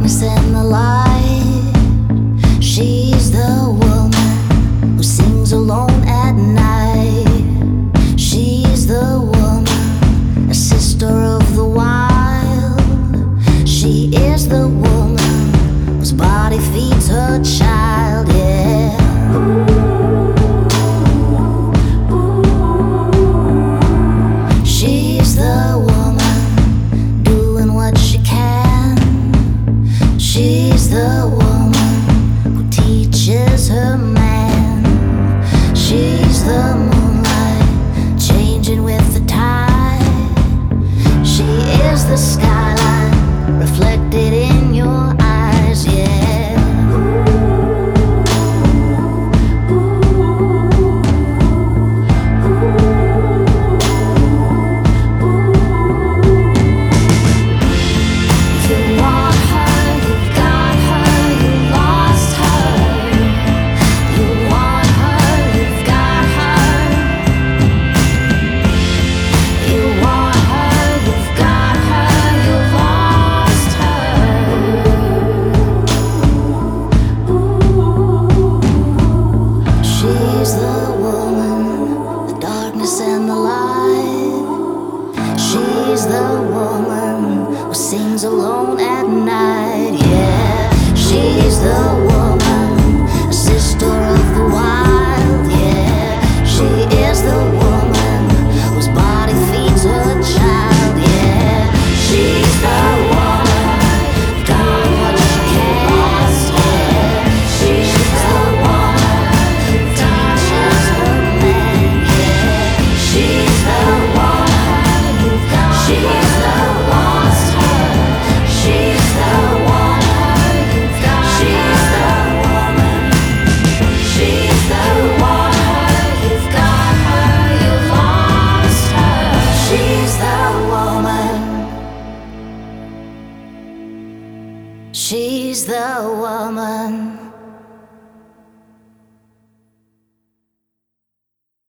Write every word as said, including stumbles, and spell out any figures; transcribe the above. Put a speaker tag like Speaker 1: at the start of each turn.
Speaker 1: darkness and the light. She's the woman who sings alone at night. She's the woman, a sister of the wild. She is the woman whose body feeds her child, yeah. She's the woman doing what she can. She's the woman who teaches her man. She's the moonlight changing with the tide. She is the skyline reflected in your eyes, yeah. She's the woman, the darkness and the light. She's the woman who sings alone at night, yeah. She's the woman, a sister of the wild, yeah. She is the woman whose body feeds her child, yeah. She's the woman, doing what she can, yeah. She's the woman who teaches her man, yeah. She's the woman who she's the lost her. She's the woman who she's the woman. She's the woman who've got her. You've lost her. She's the woman. She's the woman.